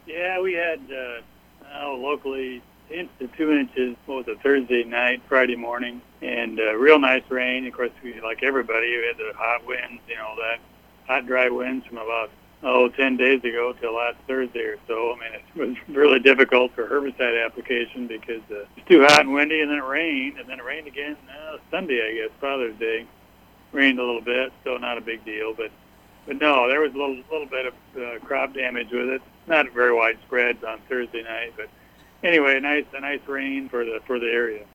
Yeah, we had locally inch to 2 inches. What was it, Thursday night, Friday morning, and real nice rain. Of course, we, like everybody, we had the hot winds. That hot, dry winds from about 10 days ago till last Thursday or so. I mean, it was really difficult for herbicide application because it's too hot and windy, and then it rained, again Sunday, I guess, Father's Day. Rained a little bit, so not a big deal, but no, there was a little bit of crop damage with it. Not very widespread on Thursday night, but anyway, a nice rain for the area.